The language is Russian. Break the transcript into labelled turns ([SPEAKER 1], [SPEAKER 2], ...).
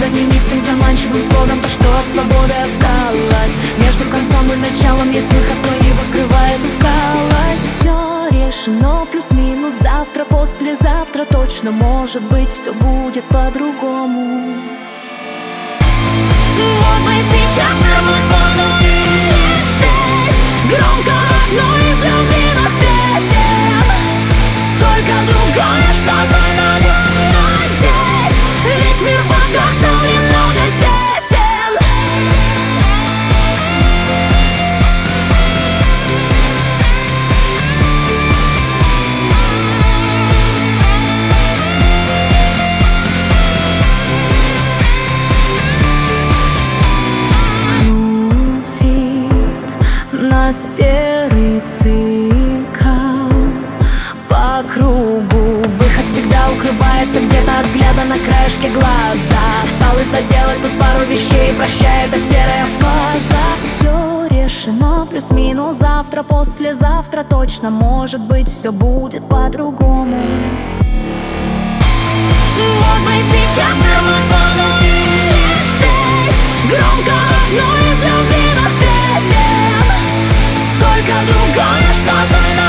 [SPEAKER 1] заменить тем заманчивым слогом то, что от свободы осталось. Между концом и началом есть выход, но его скрывает усталость. Все решено, плюс-минус, завтра, послезавтра точно, может быть, все будет по-другому. Вот мы сейчас на небосводе и спеть громко одну из любимых песен. Только другое что-то надо надеть, ведь мир вокруг стал немного тесен. На серый цикл по кругу. Выход всегда укрывается где-то от взгляда на краешке глаза. Осталось доделать тут пару вещей, прощай, это серая фаза. Все решено, плюс-минус, завтра, послезавтра точно, может быть, все будет по-другому. Вот мы сейчас на небосводе и спеть громко одну из любимых песен. Только другое что-то